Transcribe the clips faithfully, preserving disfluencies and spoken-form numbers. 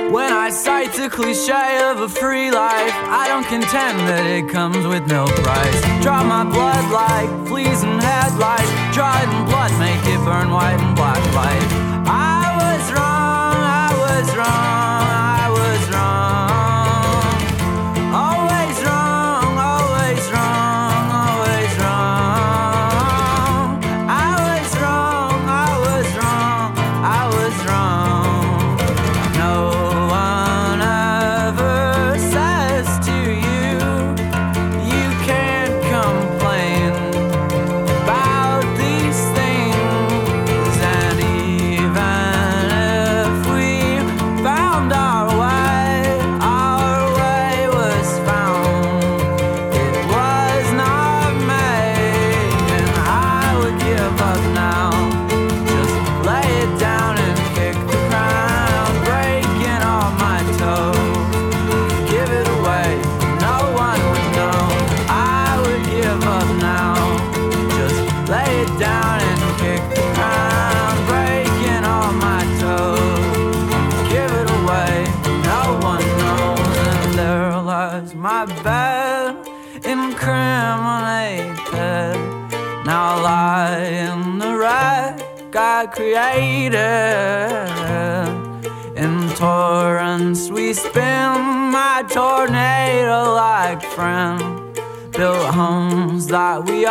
When I cite the cliche of a free life, I don't contend that it comes with no price. Draw my blood like fleas and headlights. Draw it in blood, make it burn white and black light. I was wrong, I was wrong, I was wrong. Always wrong, always wrong, always wrong. I was wrong, I was wrong, I was wrong. No one ever says to you, you can't complain about these things. And even if we found our way, our way was found. It was not made, and I would give up now. Just lay it down and kick the ground, breaking all my toes. Give it away, no one would know. I would give up now. Just lay it down and kick the ground, breaking all my toes. Give it away, no one knows. And there lies my bed, incriminated. Now I lie in the wreck I created. In torrents we spin, my tornado-like friend built homes that we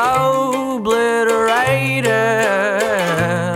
obliterated.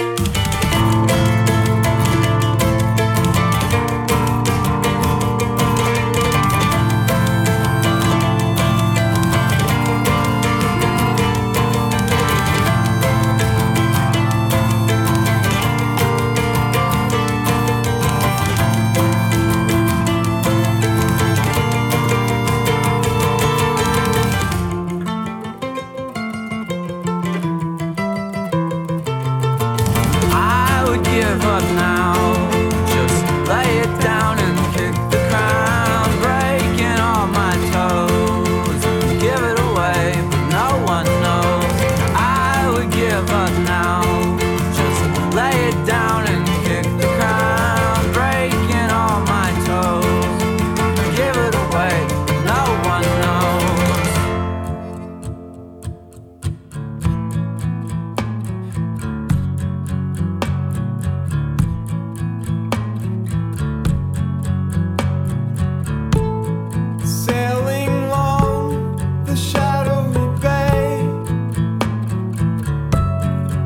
I would give up now. Just lay it down and kick the ground, breaking all my toes. Give it away, but no one knows. I would give up now. Just lay it down and kick the ground, breaking all my toes. Give it away, but no one knows. Sailing along the shadowy bay,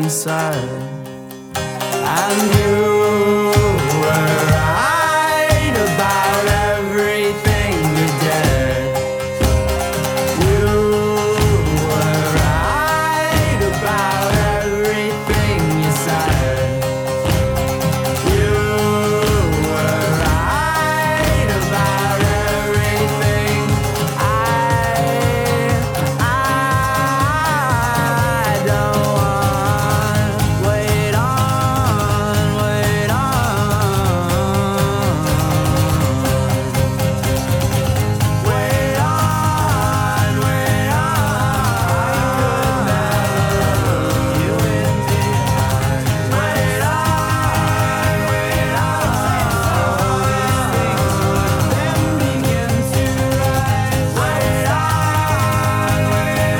inside. And you were right about everything you did. You were right about everything you said. You were right about everything. I, I don't want, wait on, wait on. Wait on, wait on. You and me. Wait on, wait on. Then begin to rise. Wait on, wait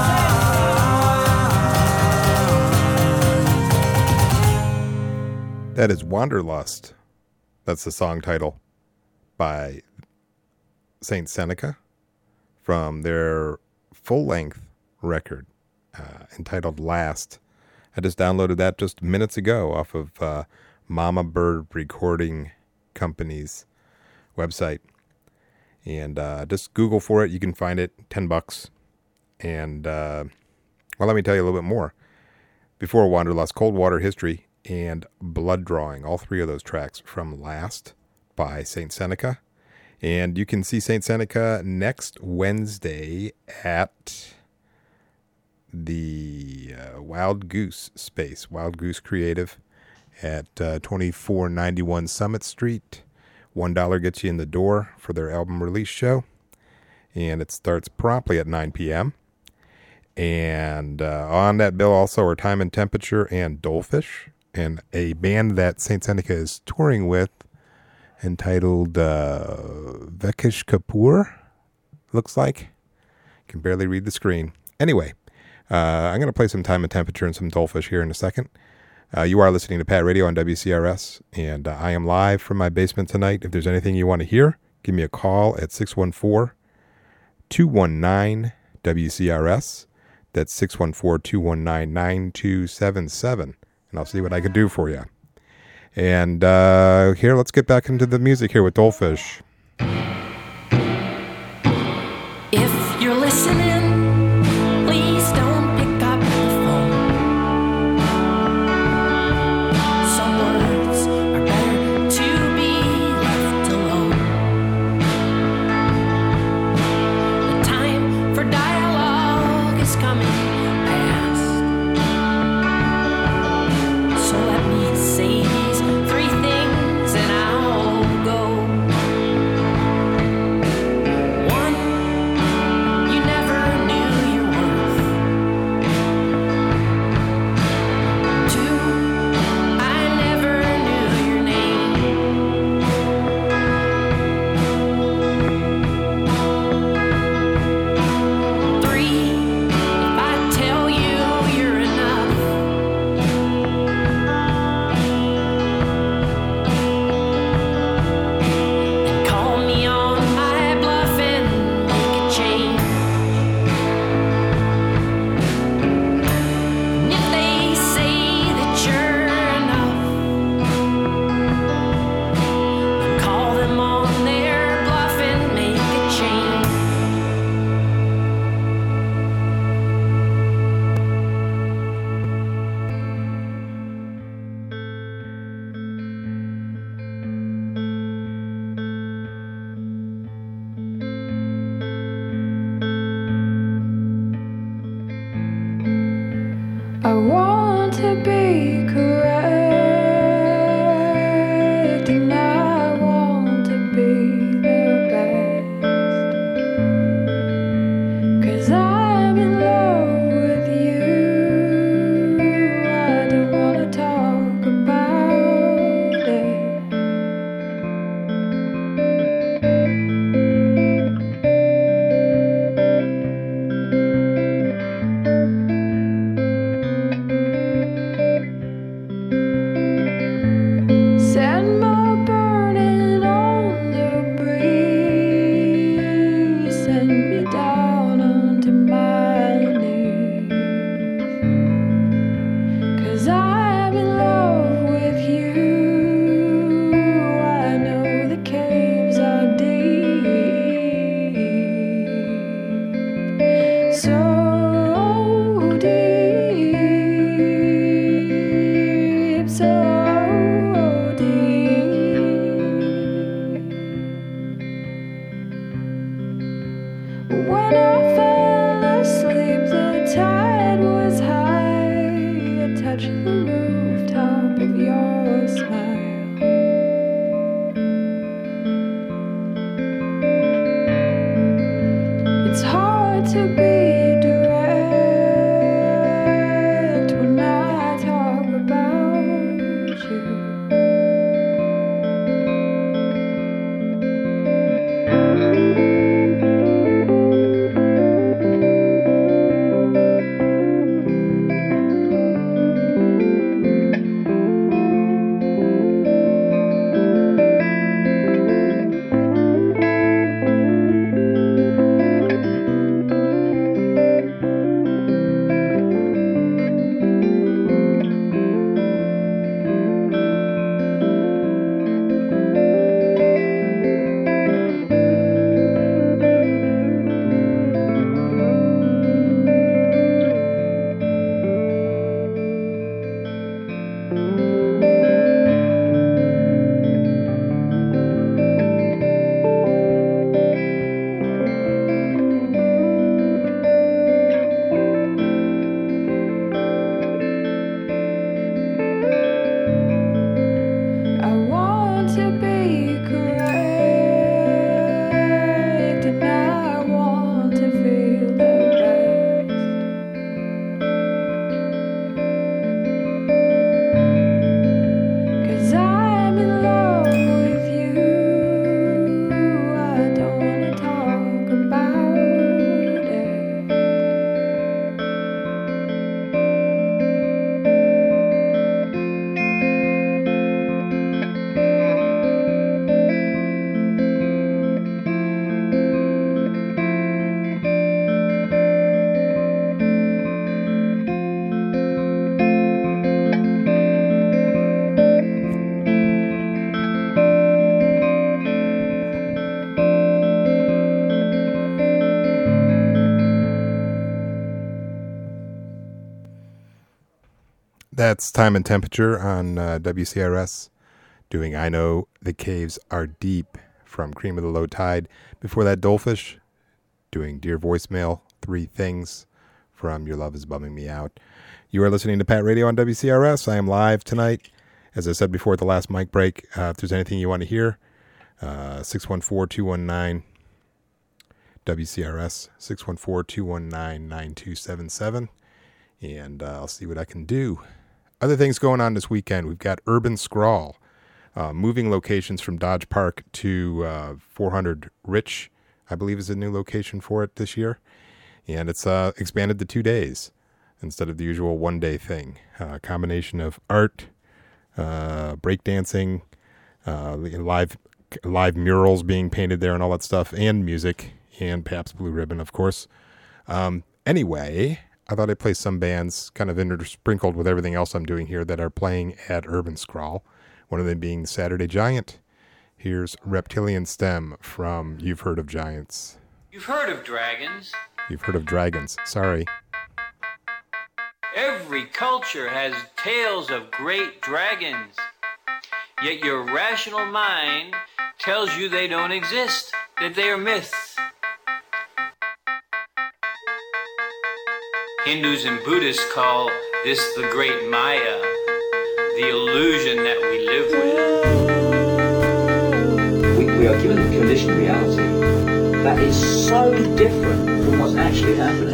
on. That is Wanderlust. That's the song title by Saint Seneca from their full-length record uh, entitled Last. I just downloaded that just minutes ago off of uh, Mama Bird Recording Company's website. And uh, just Google for it. You can find it, ten bucks. And, uh, well, let me tell you a little bit more. Before Wanderlust, Cold Water History and Blood Drawing, all three of those tracks from Last by Saint Seneca. And you can see Saint Seneca next Wednesday at the uh, Wild Goose Space, Wild Goose Creative at uh, twenty-four ninety-one Summit Street. one dollar gets you in the door for their album release show. And it starts promptly at nine p.m. And uh, on that bill also are Time and Temperature and Dolefish, and a band that Saint Seneca is touring with entitled uh, Vekish Kapoor, looks like. Can barely read the screen. Anyway, uh, I'm going to play some Time and Temperature and some Dolefish here in a second. Uh, you are listening to Pat Radio on W C R S, and uh, I am live from my basement tonight. If there's anything you want to hear, give me a call at six one four, two one nine, W C R S. That's six one four, two one nine, nine two seven seven, and I'll see what I can do for you. And uh, here, let's get back into the music here with Dolefish. If you're listening, please don't pick up the phone. Some words are better to be left alone. The time for dialogue is coming fast. So let me say these three things and I'll go. One, you never When I fell asleep, the tide was high. I touched the rooftop of your smile. It's hard to be direct when I talk about you. I want to be correct, and I want to feel the best. 'Cause I'm in love with you. I don't wanna talk about it. That's Time and Temperature on uh, W C R S, doing I Know the Caves Are Deep from Cream of the Low Tide. Before that, Dollfish doing Dear Voicemail, Three Things from Your Love Is Bumming Me Out. You are listening to Pat Radio on W C R S. I am live tonight. As I said before at the last mic break, uh, if there's anything you want to hear, uh, six one four, two one nine W C R S, six one four, two one nine, nine two seven seven, and uh, I'll see what I can do. Other things going on this weekend. We've got Urban Scrawl, uh, moving locations from Dodge Park to uh, four hundred Rich, I believe is the new location for it this year. And it's uh, expanded to two days instead of the usual one-day thing. A uh, combination of art, uh, breakdancing, uh, live live murals being painted there and all that stuff, and music, and Pabst Blue Ribbon, of course. Um, anyway, I thought I'd play some bands kind of intersprinkled with everything else I'm doing here that are playing at Urban Scrawl, one of them being Saturday Giant. Here's Reptilian Stem from You've Heard of Giants. You've heard of dragons. You've heard of dragons. Sorry. Every culture has tales of great dragons. Yet your rational mind tells you they don't exist, that they are myths. Hindus and Buddhists call this the great Maya, the illusion that we live with. We, we are given a conditioned reality that is so different from what's actually happening.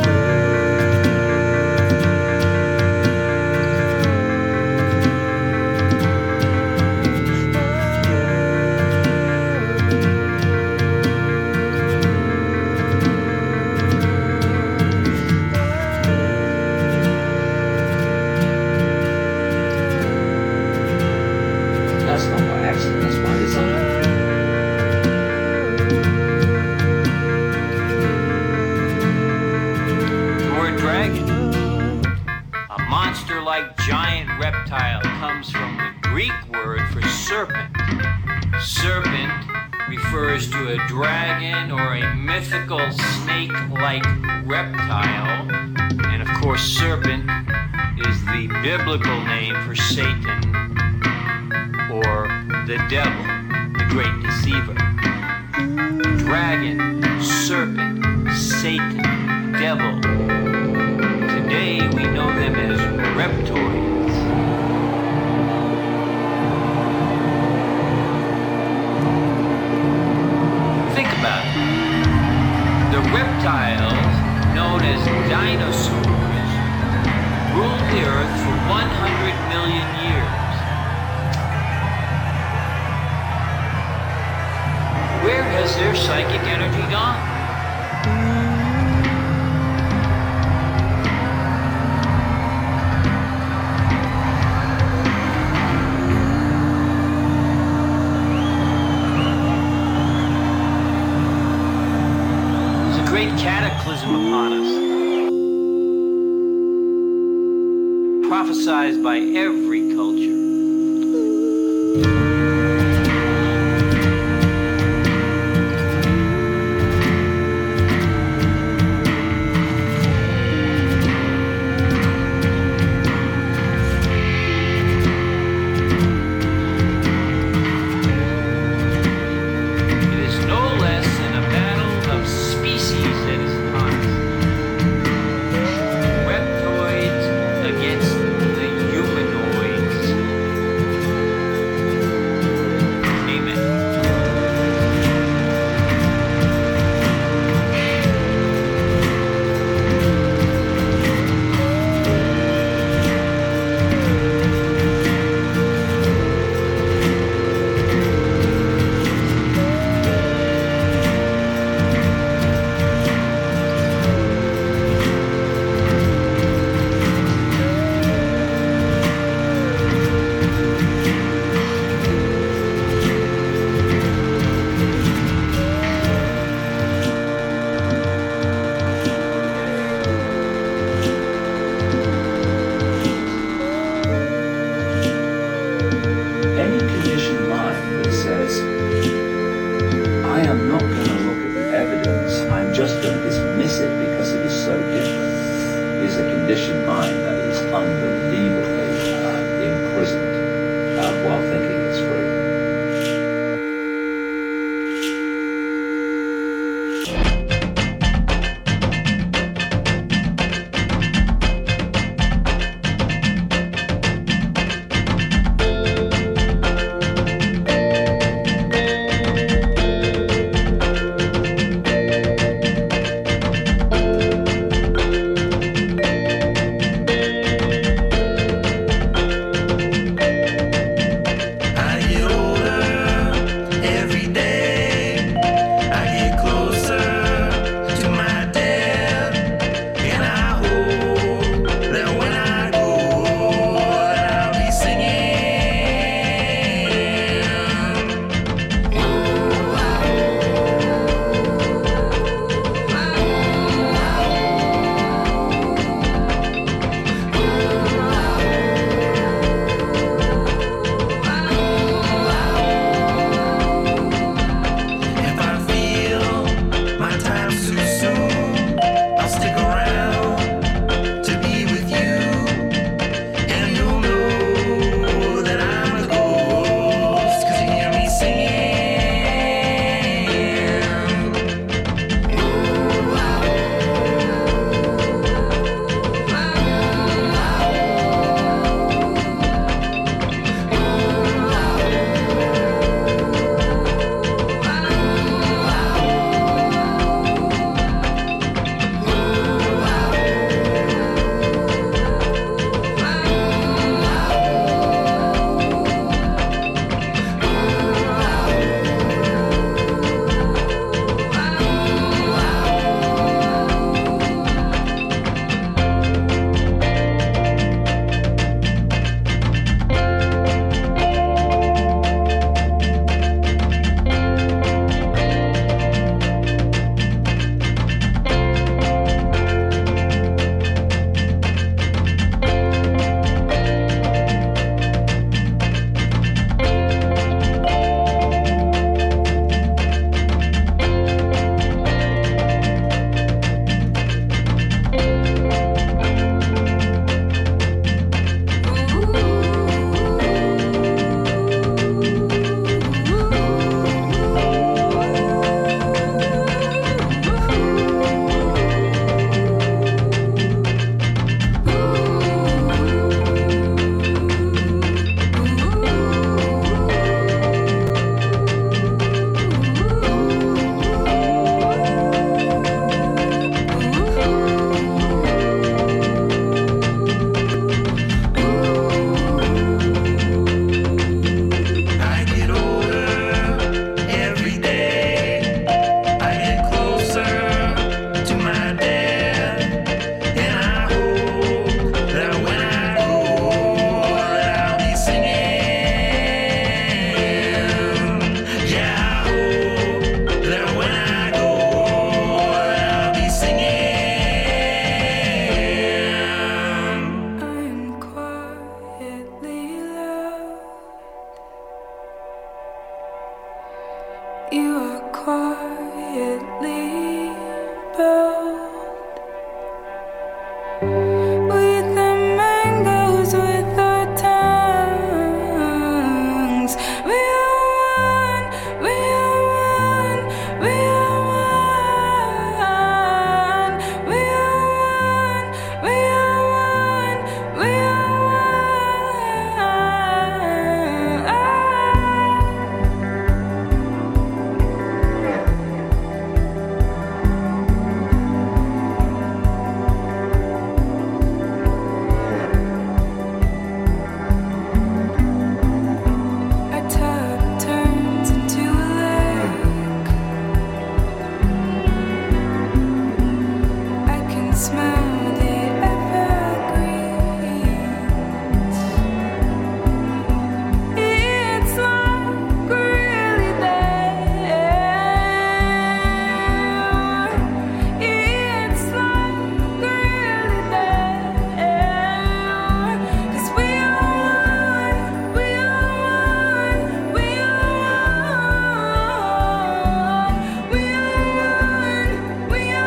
Reptile comes from the Greek word for serpent. Serpent refers to a dragon or a mythical snake-like reptile. And of course, serpent is the biblical name for Satan or the devil, the great deceiver. Dragon, serpent, Satan, devil. Today we know them as reptoids. Think about it. The reptiles, known as dinosaurs, ruled the earth for one hundred million years. Where has their psychic energy gone? There's a great cataclysm upon us, prophesied by every culture. quietly built with the mangoes, with the tongues. We are one, we are one, we are one, we are one, we are one, we are a tub turns into a lake. I can smell the evergreens. It's like really there. It's like really there. 'Cause we are one, we are one, we are one, we are one, we are one, we are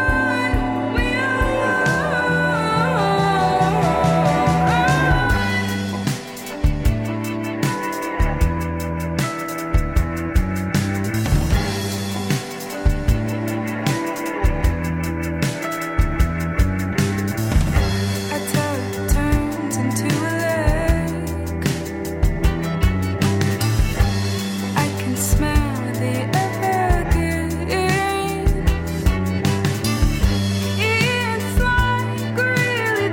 a tub turns into a lake. I can smell the evergreens. It's like really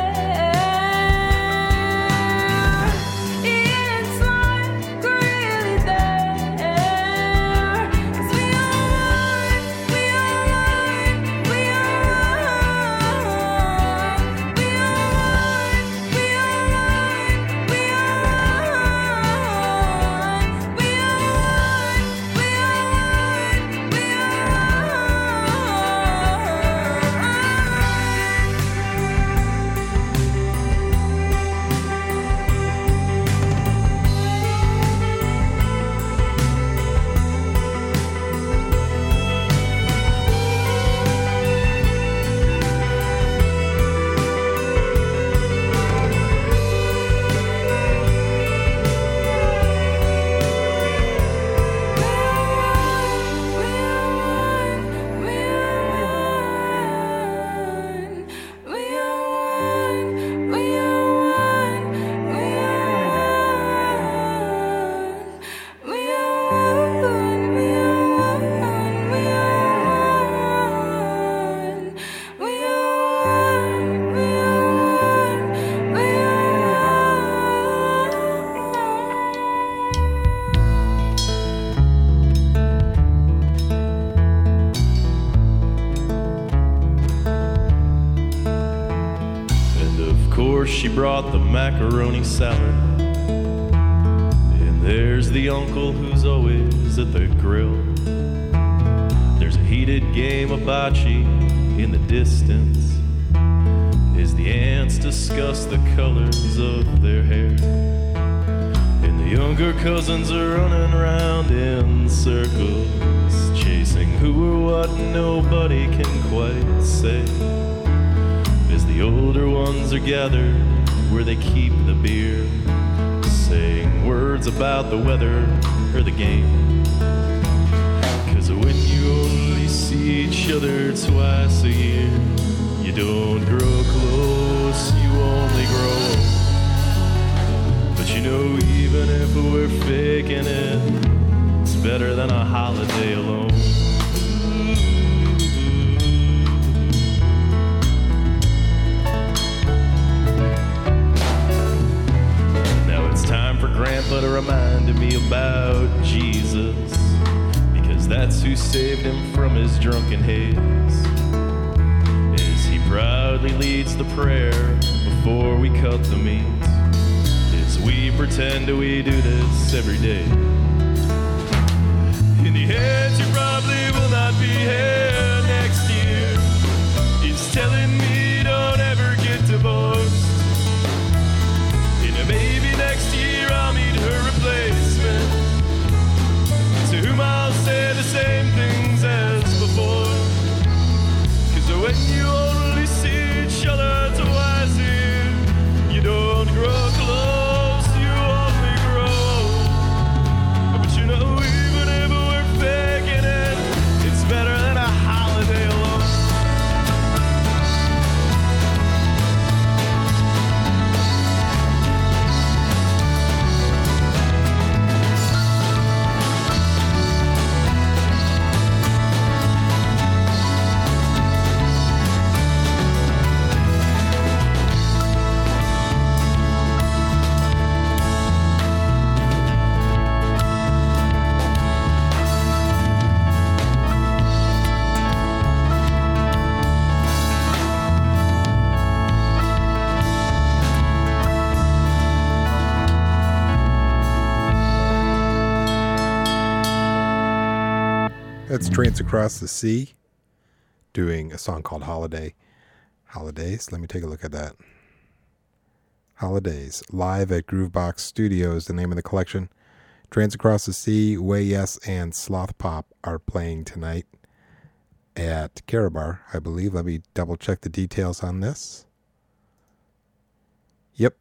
there. It's like really there. 'Cause we are one, we are one, we are one, we are one, we are one, we are one, we are one, we are one, we And of course she brought the macaroni salad. And there's the uncle who's always at the grill. There's a heated game of bocce in the distance as the aunts discuss the colors of their hair. And the younger cousins are running around in circles, chasing who or what nobody can quite say. As the older ones are gathered where they keep the beer, saying words about the weather or the game. 'Cause when you only see each other twice a year, you don't grow close, you only grow old. But you know, even if we're faking it, it's better than a holiday alone. Time for Grandpa to remind me about Jesus, because that's who saved him from his drunken haze. As he proudly leads the prayer before we cut the meat, as we pretend we do this every day. In the end, you probably will not be here next year. He's telling me don't ever get divorced. Maybe next year I'll meet her replacement, to whom I'll say the same. That's Trance Across the Sea doing a song called Holiday. Holidays? Let me take a look at that. Holidays. Live at Groovebox Studios, the name of the collection. Trance Across the Sea, Way Yes, and Sloth Pop are playing tonight at Carabar, I believe. Let me double check the details on this. Yep.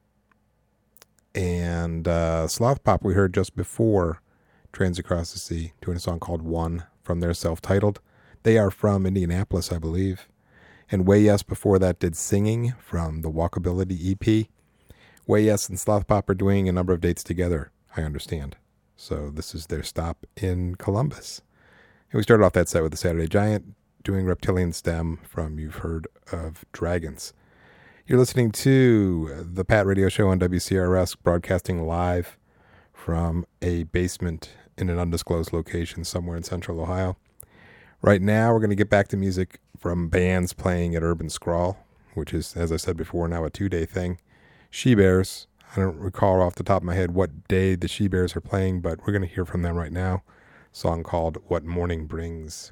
And uh, Sloth Pop we heard just before Trance Across the Sea, doing a song called One from their self-titled. They are from Indianapolis, I believe. And Way Yes before that did Singing from the Walkability E P. Way Yes and Sloth Pop are doing a number of dates together, I understand. So this is their stop in Columbus. And we started off that set with the Saturday Giant doing Reptilian Stem from You've Heard of Dragons. You're listening to the Pat Radio Show on W C R S, broadcasting live from a basement in an undisclosed location somewhere in central Ohio. Right now, we're going to get back to music from bands playing at Urban Scrawl, which is, as I said before, now a two-day thing. She Bears, I don't recall off the top of my head what day the She Bears are playing, but we're going to hear from them right now. A song called What Morning Brings.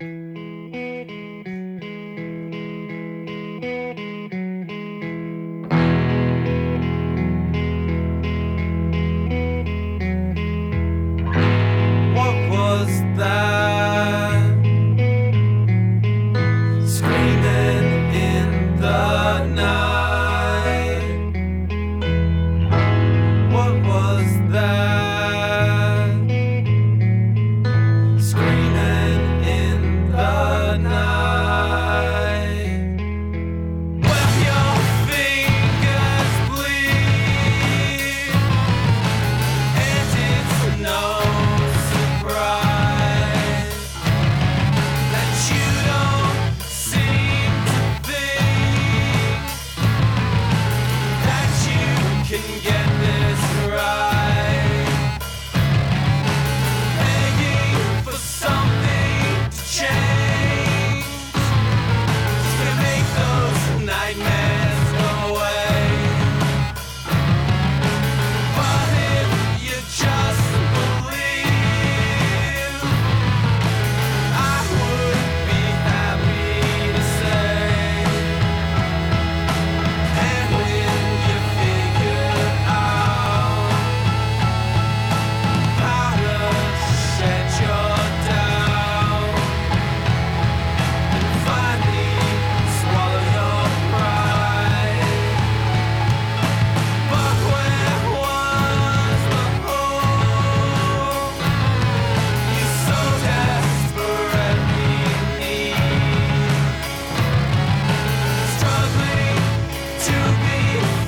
What was that? Screaming in the night. What was that? Screaming in the night. Well, your fingers bleed, and it's no surprise that you don't seem to think that you can get this right. Begging for something to change, just to make those nightmares go away. But if you just believe, I would be happy to say. And when you figure out how to shed your doubt and finally swallow your pride. But where was the hope you so desperately need? Struggling to be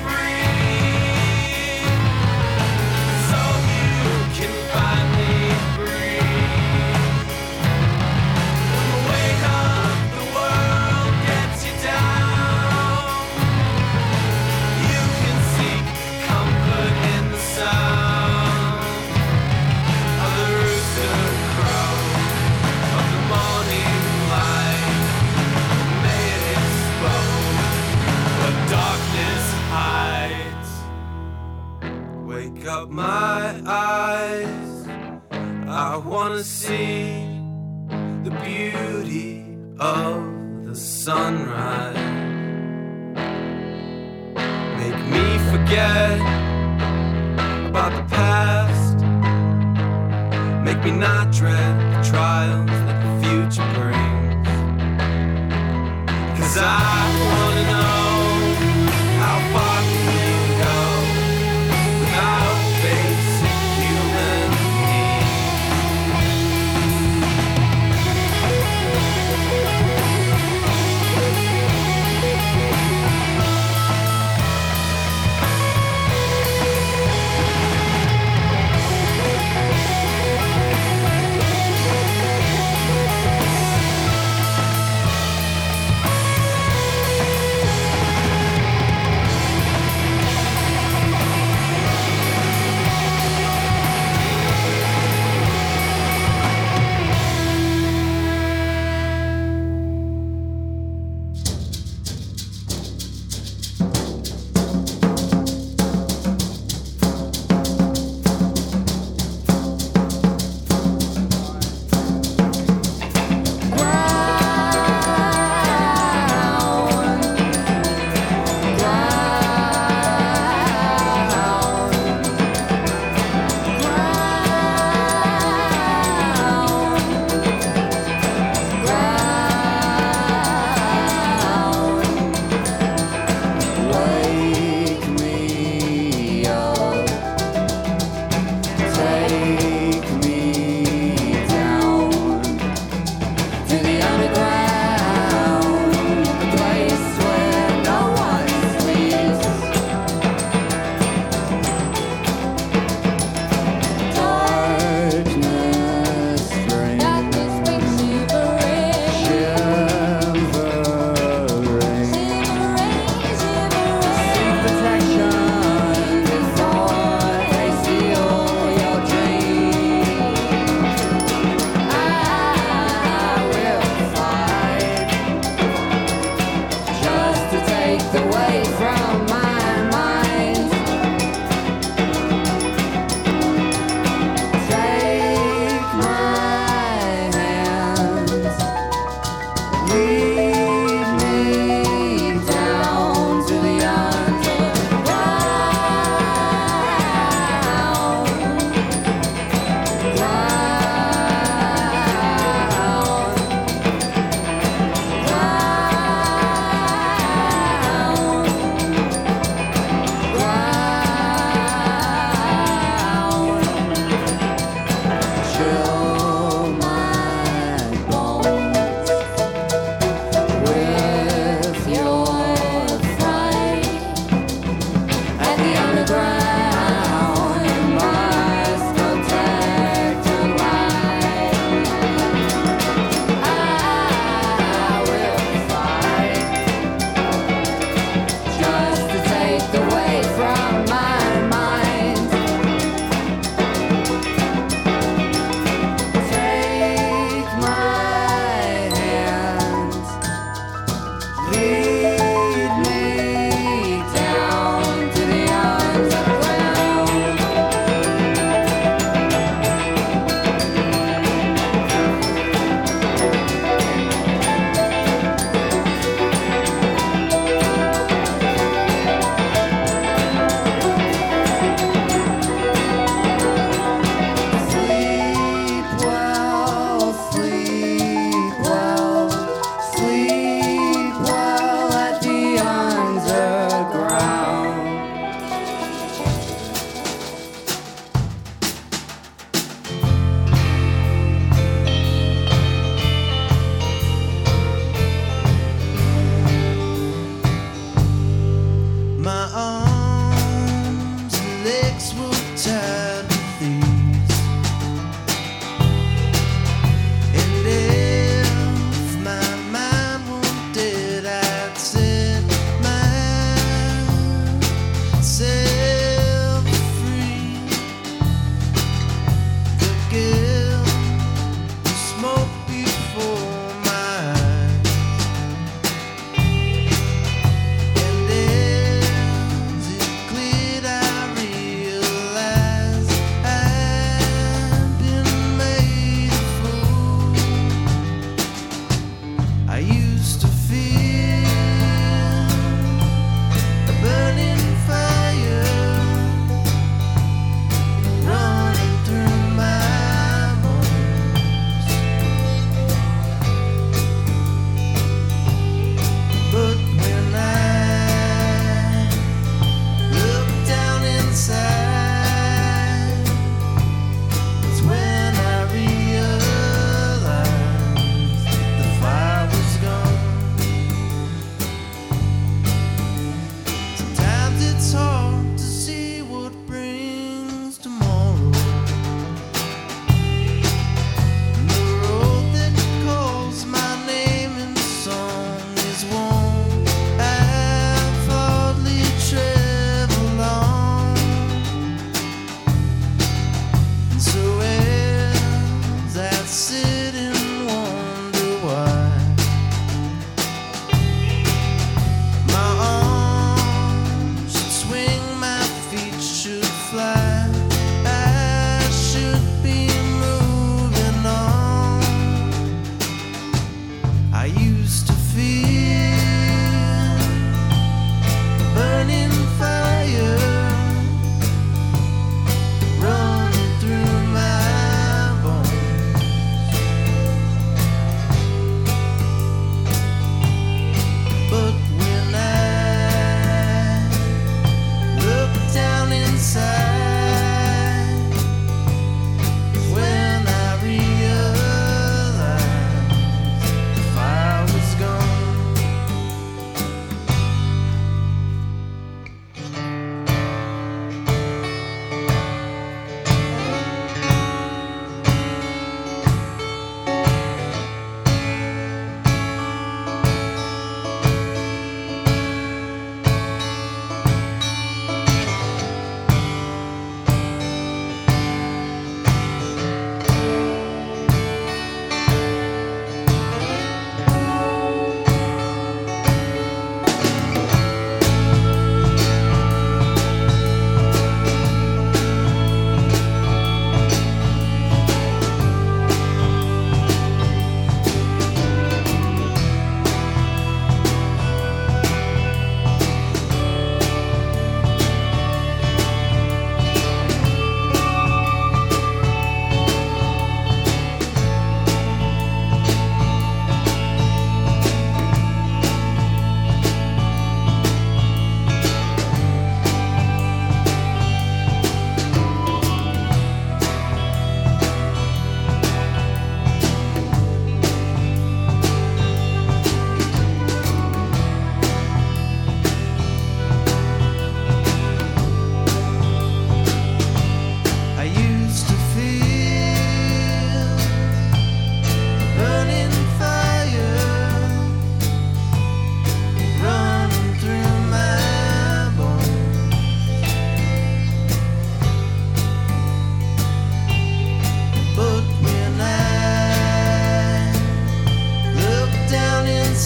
free, so you can finally breathe. When the weight of the world gets you down, you can seek comfort in the sound of the rooster crow, of the morning light. May it expose what darkness hides. Wake up my eyes, I wanna see the beauty of the sunrise. Make me forget about the past. Make me not dread the trials that the future brings. 'Cause I wanna know, how far can you go without basic human needs?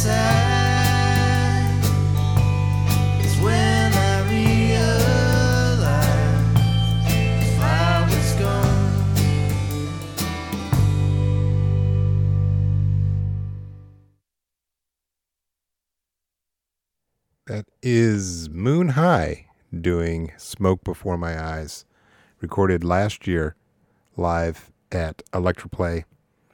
sad is when I realize the fire was gone. That is Moon High doing Smoke Before My Eyes, recorded last year live at Electroplay.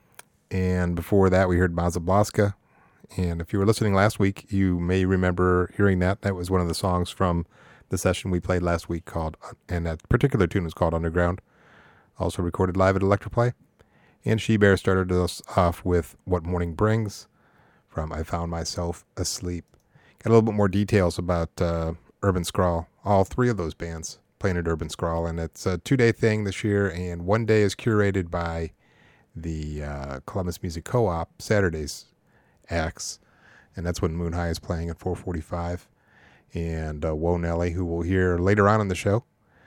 And before that, we heard Mazablaska. And if you were listening last week, you may remember hearing that. That was one of the songs from the session we played last week called, and that particular tune was called Underground, also recorded live at Electroplay. And She Bear started us off with What Morning Brings from I Found Myself Asleep. Got a little bit more details about uh, Urban Scrawl. All three of those bands playing at Urban Scrawl, and it's a two-day thing this year, and one day is curated by the uh, Columbus Music Co-op, Saturdays acts, and that's when Moon High is playing at four forty-five, and uh, Woe Nelly, who we'll hear later on in the show.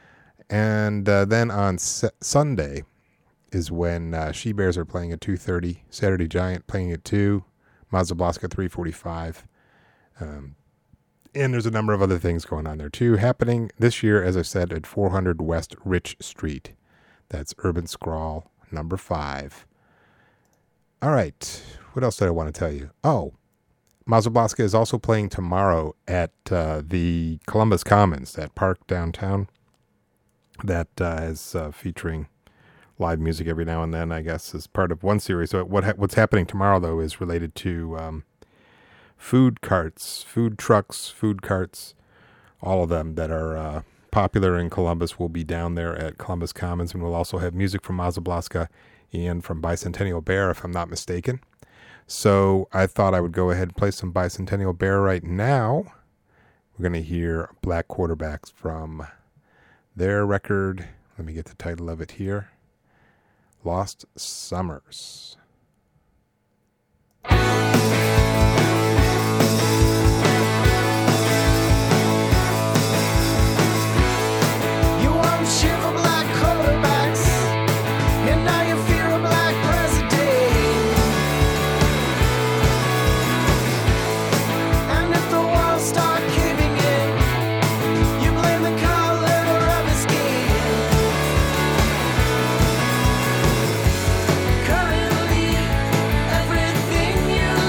And uh, then on S- Sunday is when uh, She Bears are playing at two thirty, Saturday Giant playing at two, Mazablaska three forty-five. Um, and there's a number of other things going on there too, happening this year, as I said, at four hundred West Rich Street. That's Urban Scrawl number five. All right, what else did I want to tell you? Oh, Mazablaska is also playing tomorrow at uh, the Columbus Commons, that park downtown that uh, is uh, featuring live music every now and then, I guess, as part of one series. So what ha- what's happening tomorrow, though, is related to um, food carts, food trucks, food carts, all of them that are uh, popular in Columbus will be down there at Columbus Commons, and we'll also have music from Mazablaska and from Bicentennial Bear, if I'm not mistaken. So I thought I would go ahead and play some Bicentennial Bear right now. We're going to hear Black Quarterbacks from their record. Let me get the title of it here. Lost Summers. Currently, everything you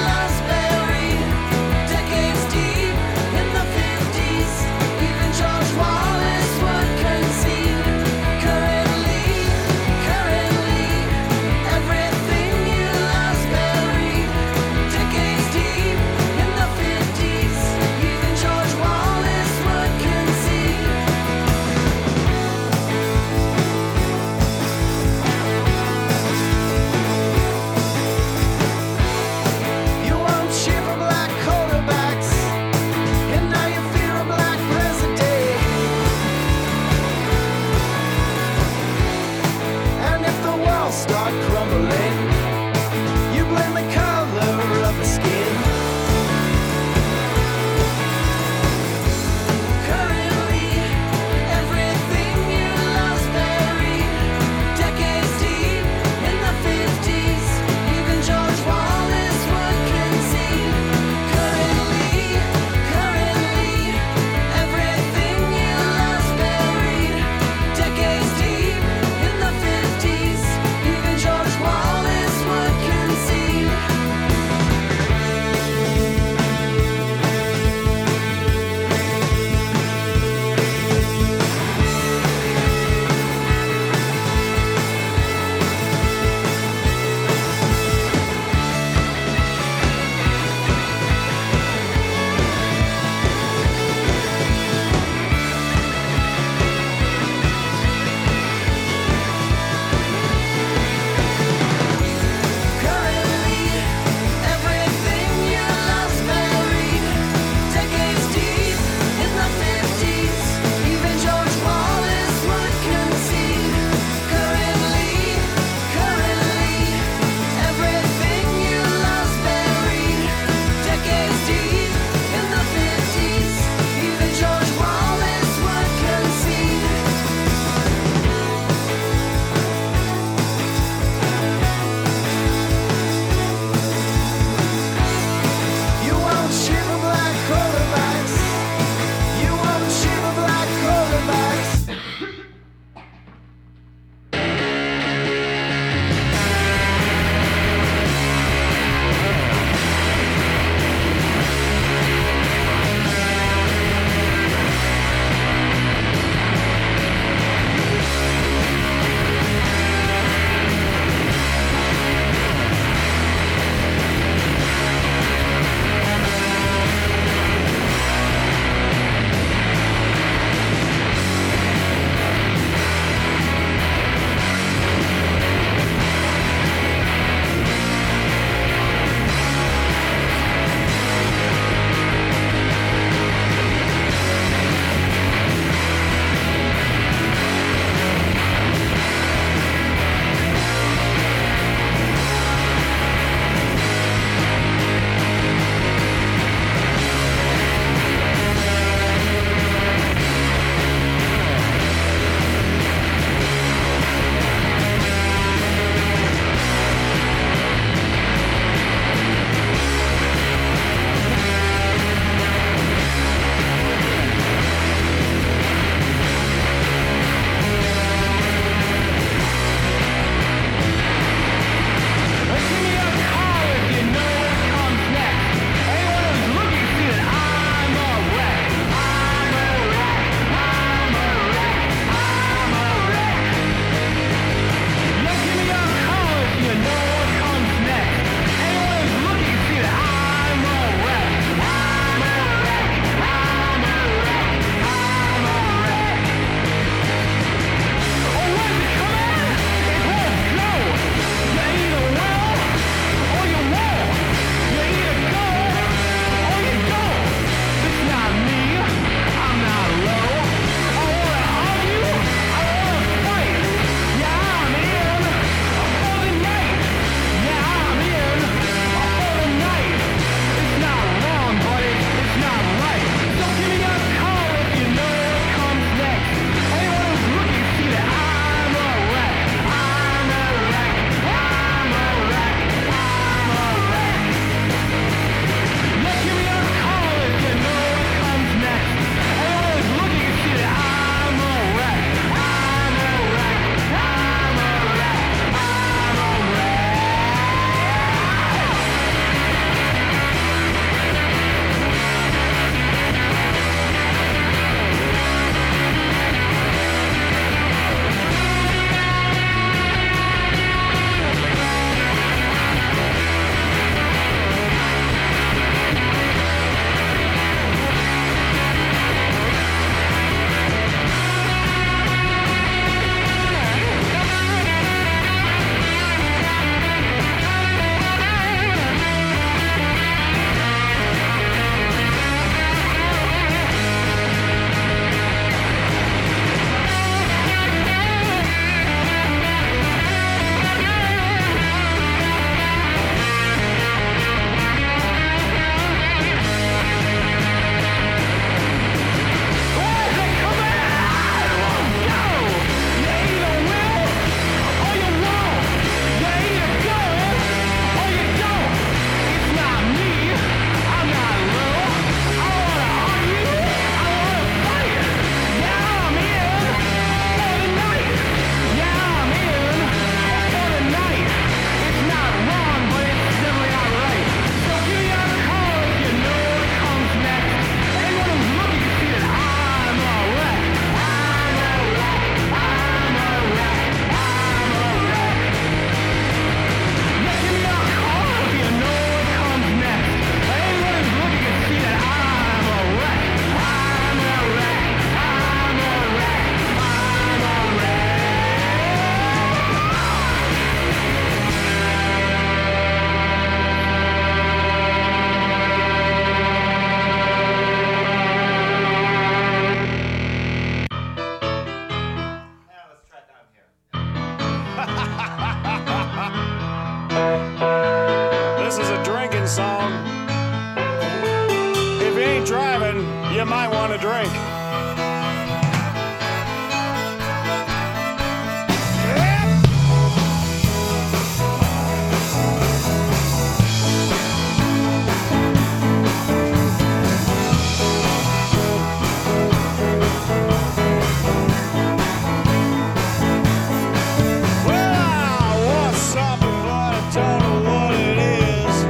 sing song. If you ain't driving, you might want to drink.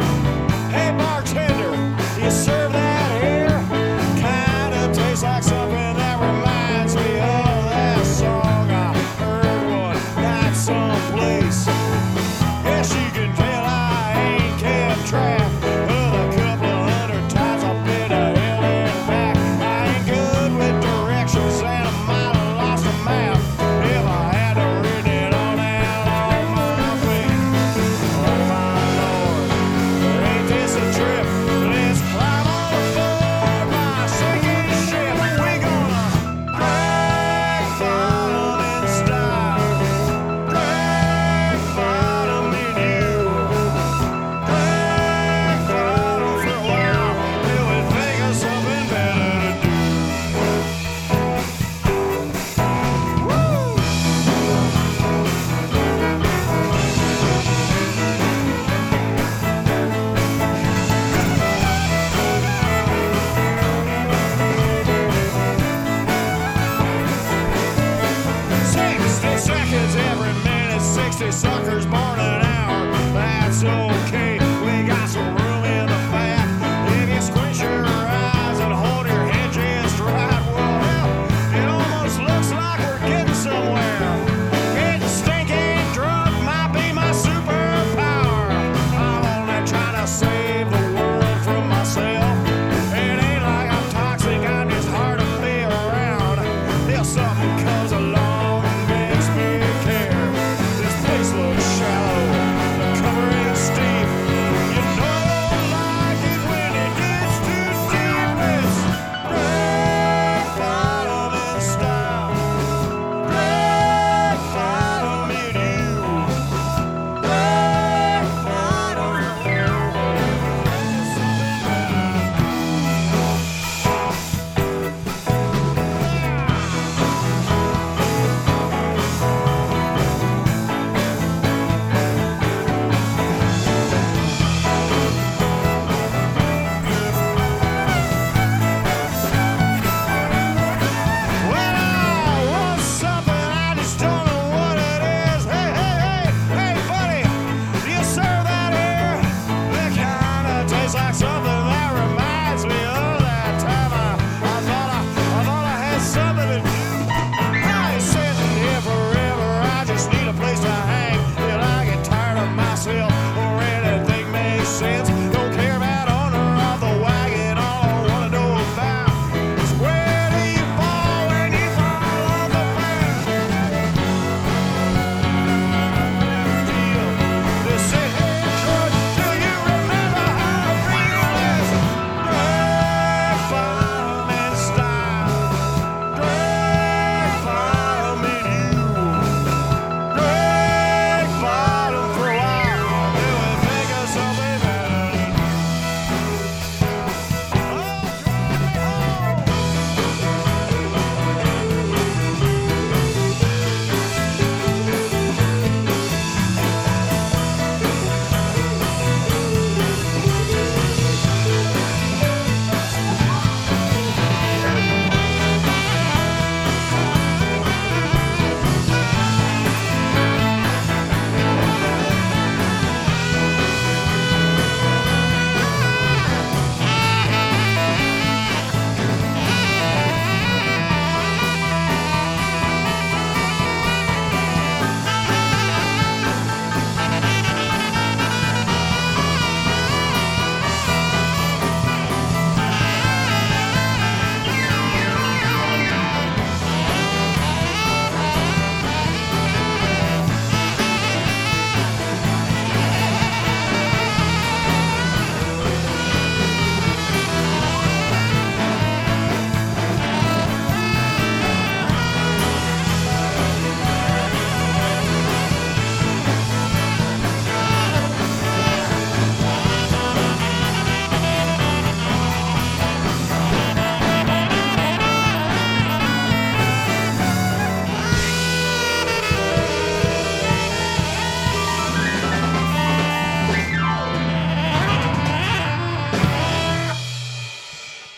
Serve that here, kinda tastes like some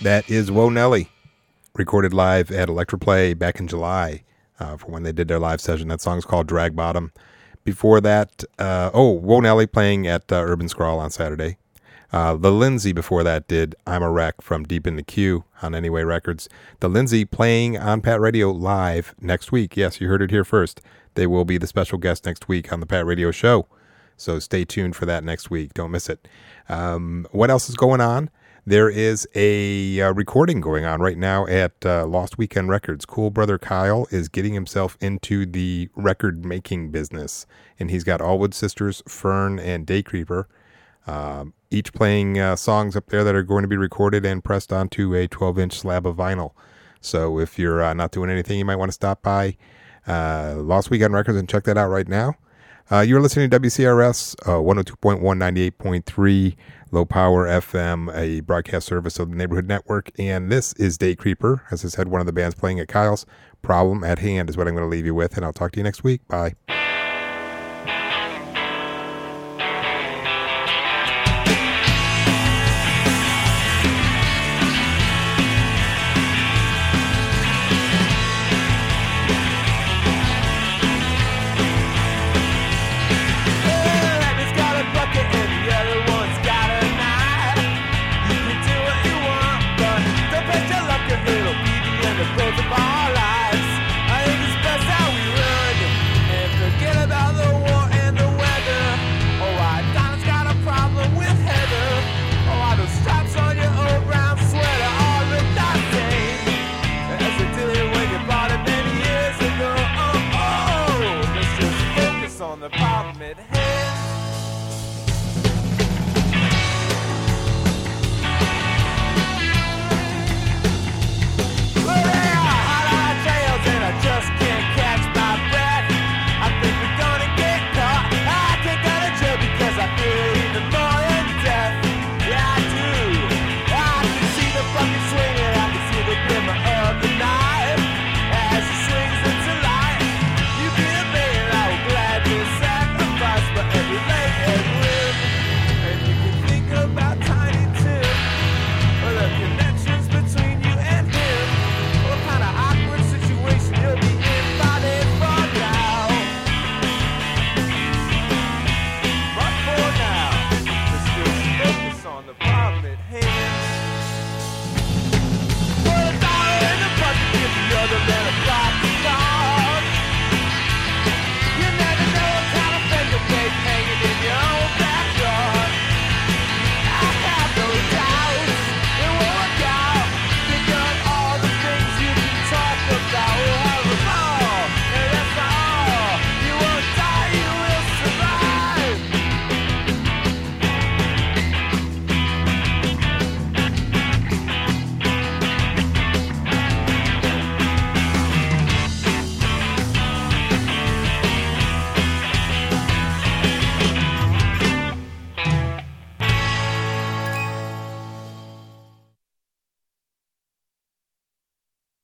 That is Whoa Nelly, recorded live at Electroplay back in July uh, for when they did their live session. That song's called Drag Bottom. Before that, uh, oh, Whoa Nelly playing at uh, Urban Scrawl on Saturday. Uh, the Lindsay before that did I'm a Wreck from Deep in the Queue on Anyway Records. The Lindsay playing on Pat Radio live next week. Yes, you heard it here first. They will be the special guest next week on the Pat Radio show. So stay tuned for that next week. Don't miss it. Um, what else is going on? There is a uh, recording going on right now at uh, Lost Weekend Records. Cool brother Kyle is getting himself into the record-making business. And he's got Allwood Sisters, Fern, and Daycreeper, uh, each playing uh, songs up there that are going to be recorded and pressed onto a twelve-inch slab of vinyl. So if you're uh, not doing anything, you might want to stop by uh, Lost Weekend Records and check that out right now. Uh, you're listening to W C R S uh, one oh two point one, ninety-eight point three, Low Power F M, a broadcast service of the Neighborhood Network. And this is Daycreeper, as I said, one of the bands playing at Kyle's. Problem at Hand is what I'm going to leave you with, and I'll talk to you next week. Bye. Other than